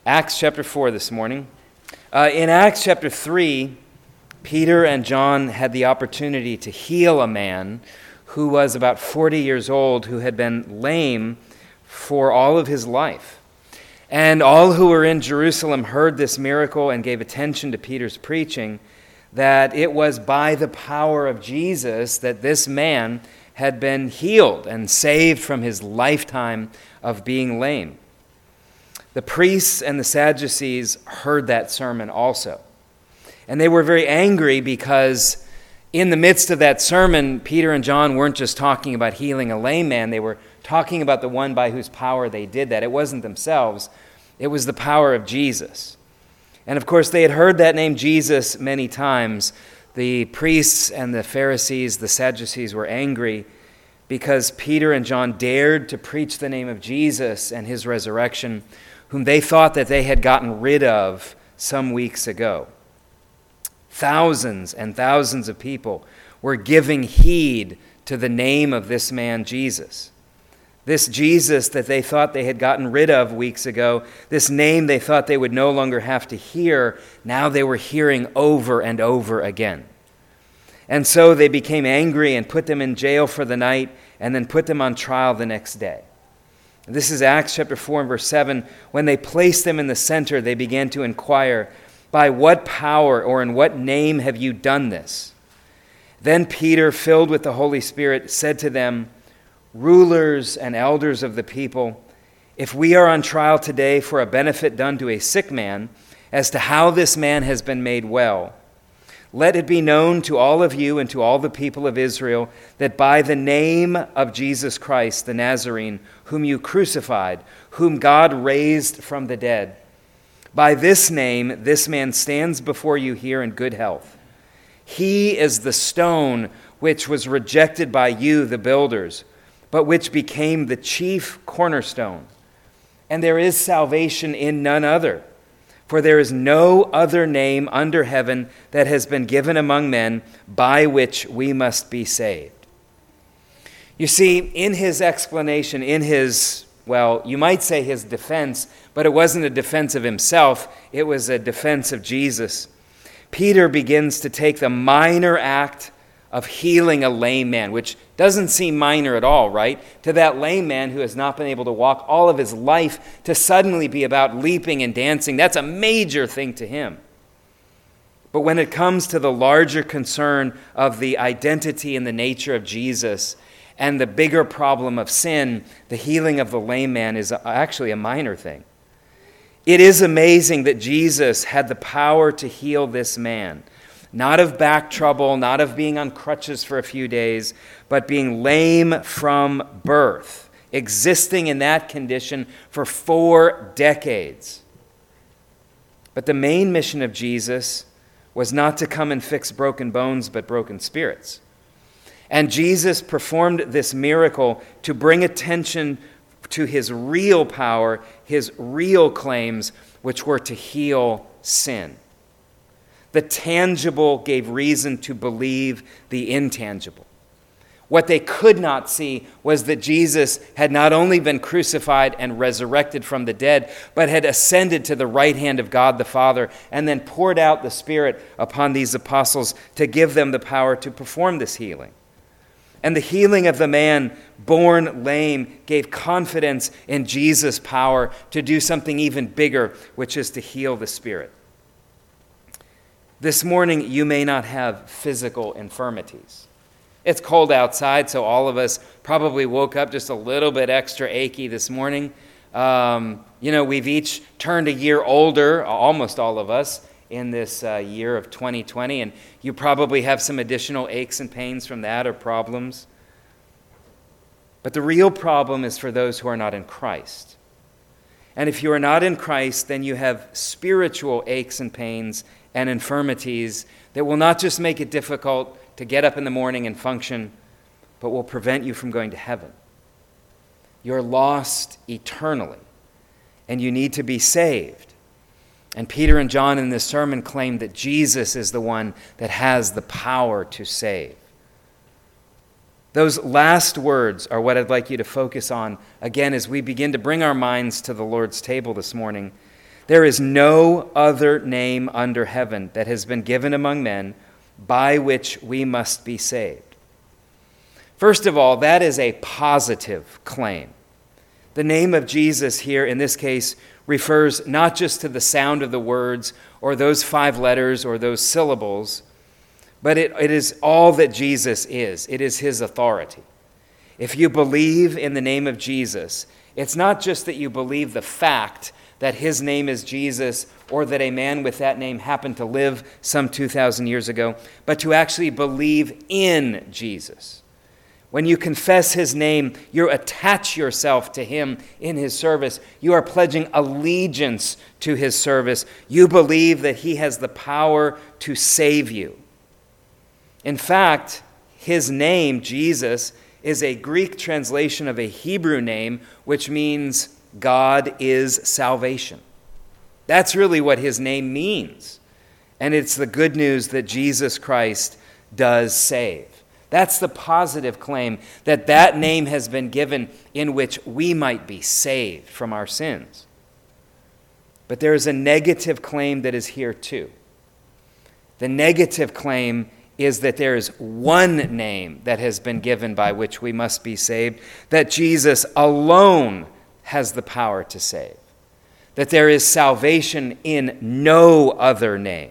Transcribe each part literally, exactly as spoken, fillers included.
Acts chapter four this morning. Uh, in Acts chapter three, Peter and John had the opportunity to heal a man who was about forty years old, who had been lame for all of his life. And all who were in Jerusalem heard this miracle and gave attention to Peter's preaching, that it was by the power of Jesus that this man had been healed and saved from his lifetime of being lame. The priests and the Sadducees heard that sermon also. And they were very angry because in the midst of that sermon, Peter and John weren't just talking about healing a lame man. They were talking about the one by whose power they did that. It wasn't themselves. It was the power of Jesus. And of course, they had heard that name Jesus many times. The priests and the Pharisees, the Sadducees, were angry because Peter and John dared to preach the name of Jesus and his resurrection, whom they thought that they had gotten rid of some weeks ago. Thousands and thousands of people were giving heed to the name of this man, Jesus. This Jesus that they thought they had gotten rid of weeks ago, this name they thought they would no longer have to hear, now they were hearing over and over again. And so they became angry and put them in jail for the night and then put them on trial the next day. This is Acts chapter four and verse seven. When they placed them in the center, they began to inquire, "By what power or in what name have you done this?" Then Peter, filled with the Holy Spirit, said to them, "Rulers and elders of the people, if we are on trial today for a benefit done to a sick man, as to how this man has been made well, let it be known to all of you and to all the people of Israel that by the name of Jesus Christ, the Nazarene, whom you crucified, whom God raised from the dead, by this name this man stands before you here in good health. He is the stone which was rejected by you, the builders, but which became the chief cornerstone. And there is salvation in none other. For there is no other name under heaven that has been given among men by which we must be saved." You see, in his explanation, in his, well, you might say his defense, but it wasn't a defense of himself, it was a defense of Jesus. Peter begins to take the minor act of healing a lame man, which doesn't seem minor at all, right? To that lame man who has not been able to walk all of his life, to suddenly be about leaping and dancing, that's a major thing to him. But when it comes to the larger concern of the identity and the nature of Jesus and the bigger problem of sin, the healing of the lame man is actually a minor thing. It is amazing that Jesus had the power to heal this man. Not of back trouble, not of being on crutches for a few days, but being lame from birth, existing in that condition for four decades. But the main mission of Jesus was not to come and fix broken bones, but broken spirits. And Jesus performed this miracle to bring attention to his real power, his real claims, which were to heal sin. The tangible gave reason to believe the intangible. What they could not see was that Jesus had not only been crucified and resurrected from the dead, but had ascended to the right hand of God the Father and then poured out the Spirit upon these apostles to give them the power to perform this healing. And the healing of the man born lame gave confidence in Jesus' power to do something even bigger, which is to heal the spirit. This morning, you may not have physical infirmities. It's cold outside, so all of us probably woke up just a little bit extra achy this morning. Um, you know, we've each turned a year older, almost all of us, in this uh, year of twenty twenty, and you probably have some additional aches and pains from that or problems. But the real problem is for those who are not in Christ. And if you are not in Christ, then you have spiritual aches and pains and infirmities that will not just make it difficult to get up in the morning and function, but will prevent you from going to heaven. You're lost eternally, and you need to be saved. And Peter and John in this sermon claim that Jesus is the one that has the power to save. Those last words are what I'd like you to focus on again as we begin to bring our minds to the Lord's table this morning. There is no other name under heaven that has been given among men by which we must be saved. First of all, that is a positive claim. The name of Jesus here, in this case, refers not just to the sound of the words or those five letters or those syllables, but it, it is all that Jesus is. It is his authority. If you believe in the name of Jesus, it's not just that you believe the fact that his name is Jesus or that a man with that name happened to live some two thousand years ago, but to actually believe in Jesus. When you confess his name, you attach yourself to him in his service. You are pledging allegiance to his service. You believe that he has the power to save you. In fact, his name, Jesus, is a Greek translation of a Hebrew name, which means God is salvation. That's really what his name means. And it's the good news that Jesus Christ does save. That's the positive claim, that that name has been given in which we might be saved from our sins. But there is a negative claim that is here too. The negative claim is that there is one name that has been given by which we must be saved, that Jesus alone has the power to save, that there is salvation in no other name.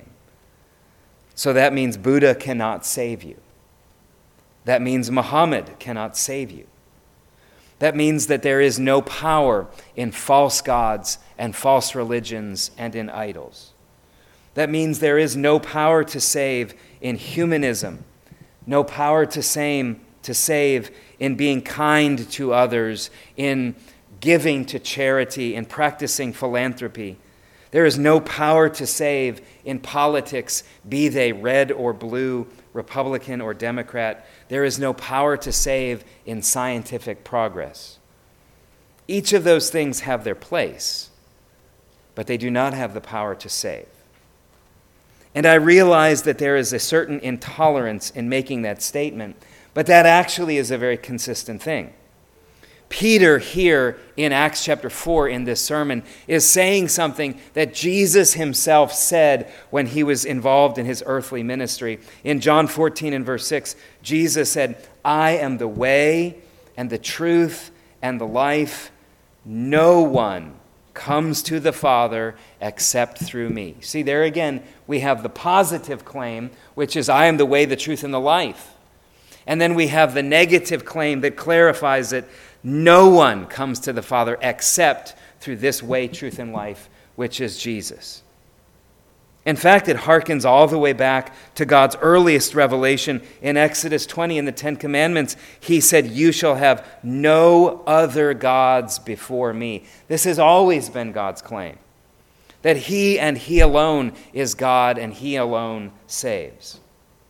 So that means Buddha cannot save you. That means Muhammad cannot save you. That means that there is no power in false gods and false religions and in idols. That means there is no power to save in humanism, no power to save, to save in being kind to others, in giving to charity, in practicing philanthropy. There is no power to save in politics, be they red or blue, Republican or Democrat. There is no power to save in scientific progress. Each of those things have their place, but they do not have the power to save. And I realize that there is a certain intolerance in making that statement, but that actually is a very consistent thing. Peter here in Acts chapter four in this sermon is saying something that Jesus himself said when he was involved in his earthly ministry. In John fourteen and verse six, Jesus said, "I am the way and the truth and the life. No one comes to the Father except through me." See, there again, we have the positive claim, which is, I am the way, the truth, and the life. And then we have the negative claim that clarifies it. No one comes to the Father except through this way, truth, and life, which is Jesus. In fact, it harkens all the way back to God's earliest revelation in Exodus twenty in the Ten Commandments. He said, "You shall have no other gods before me." This has always been God's claim, that he and he alone is God and he alone saves.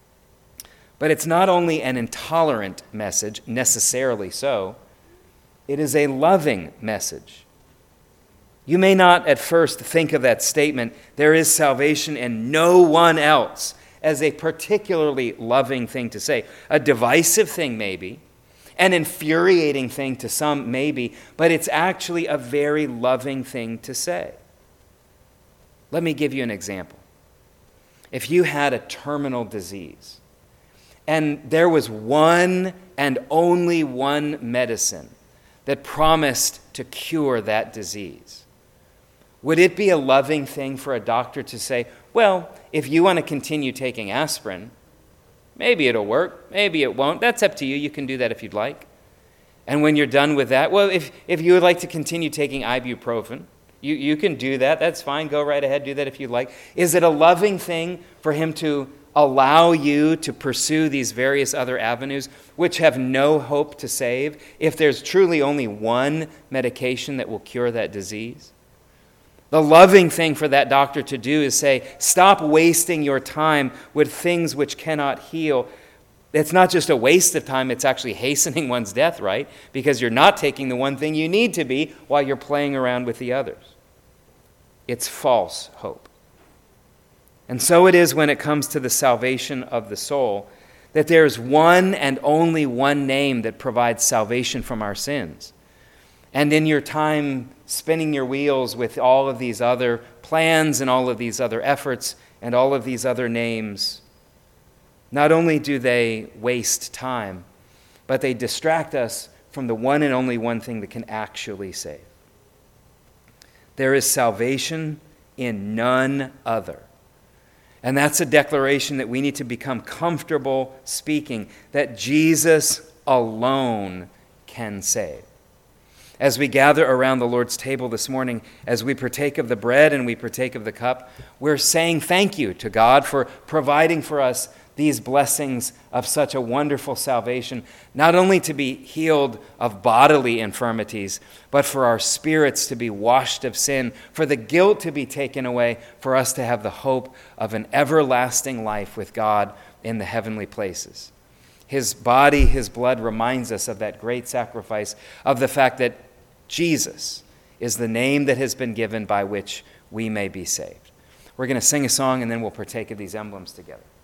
But it's not only an intolerant message, necessarily so. It is a loving message. You may not at first think of that statement, "There is salvation in no one else," as a particularly loving thing to say. A divisive thing maybe, an infuriating thing to some maybe, but it's actually a very loving thing to say. Let me give you an example. If you had a terminal disease, and there was one and only one medicine that promised to cure that disease, would it be a loving thing for a doctor to say, "Well, if you want to continue taking aspirin, maybe it'll work, maybe it won't. That's up to you. You can do that if you'd like. And when you're done with that, well, if, if you would like to continue taking ibuprofen, you, you can do that. That's fine. Go right ahead. Do that if you'd like." Is it a loving thing for him to allow you to pursue these various other avenues which have no hope to save if there's truly only one medication that will cure that disease? The loving thing for that doctor to do is say, stop wasting your time with things which cannot heal. It's not just a waste of time, it's actually hastening one's death, right? Because you're not taking the one thing you need to be while you're playing around with the others. It's false hope. And so it is when it comes to the salvation of the soul, that there is one and only one name that provides salvation from our sins. And in your time spinning your wheels with all of these other plans and all of these other efforts and all of these other names, not only do they waste time, but they distract us from the one and only one thing that can actually save. There is salvation in none other. And that's a declaration that we need to become comfortable speaking, that Jesus alone can save. As we gather around the Lord's table this morning, as we partake of the bread and we partake of the cup, we're saying thank you to God for providing for us these blessings of such a wonderful salvation, not only to be healed of bodily infirmities, but for our spirits to be washed of sin, for the guilt to be taken away, for us to have the hope of an everlasting life with God in the heavenly places. His body, his blood reminds us of that great sacrifice, of the fact that Jesus is the name that has been given by which we may be saved. We're going to sing a song and then we'll partake of these emblems together.